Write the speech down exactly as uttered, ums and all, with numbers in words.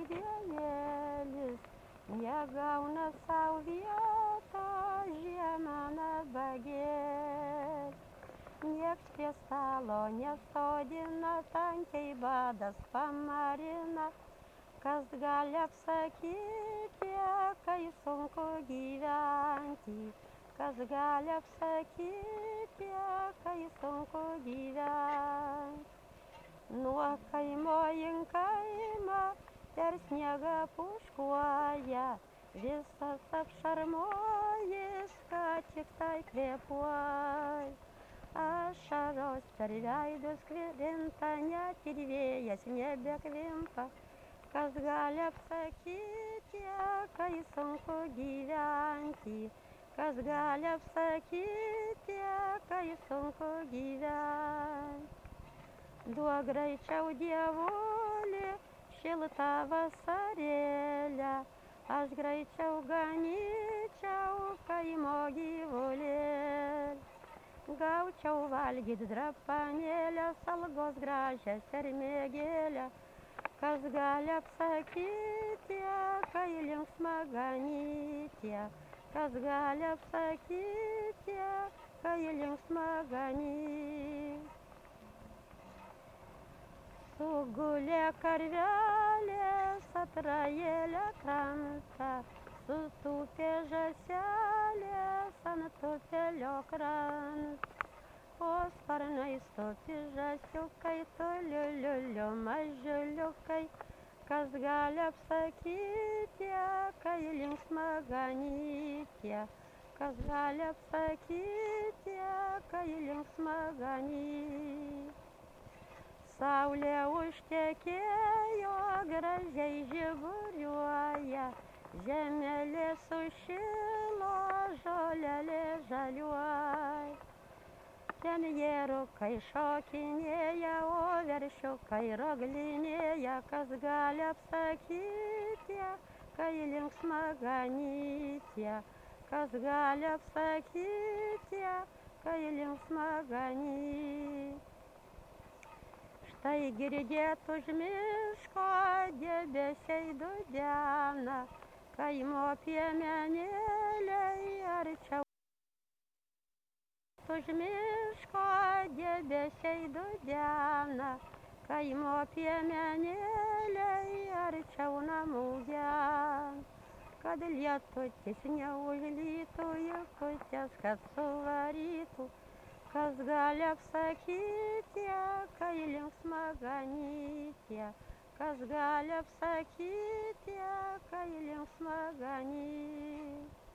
vėjėlis, negauna sau vietos žiemą nabagėt. Nieks prie stalo nesodina, tankiai badas pamarina. Kas gali apsakyti, kai sunku gyventi? Kas gali apsakyti, kai sunku gyventi? Nuo kaimo į kaimą per sniegą puškuoja, visas apšarmojęs, kad tik tai kvėpuoj. Ašaros per veidus krinta, net ir vėjas nebekvimpa. Kas gali apsakyti, kai sunku gyventi? Kas gali apsakyti, kai sunku gyventi? Duok greičiau dievuli šiltą vasarėlę, aš greičiau ganyčiau kaimo gyvulėlį. Gaučiau valgyt drapanėlę, salgos gražią sermėgėlę. Kas gali apsakyti, kai linksma ganytė? Kas gali apsakyti, kai linksma ganytė? Sugulė karvelės atraėlę krantą, sutūpė žąselės ant tupelio krantą. O sparnais tupi žąsiukai, tuliuliuliu mažiuliukai. Kas gali apsakyti, kai linksma ganytė? Kas gali apsakyti, kai linksma ganytė? Saulė užtekėjo, gražiai žiburiuoja, žemelė sušilo, žolelė žaliuoja. Ten jėrukai šokinėja, o veršiukai roglinėja. Kas gali apsakyti, kai linksma ganytė? Kas gali apsakyti, kai linksma ganytė? Štai girdėt už miško debesiai dudena, kaimo piemenėliai arčiau. Už miško debesiai dudena, kaimo piemenėliai arčiau namų gena. Kad lietutis neužlytų, jukutės, kad suvarytų. Kas gali apsakyti, kai linksma ganytė? Kas gali apsakyti, kai linksma ganytė?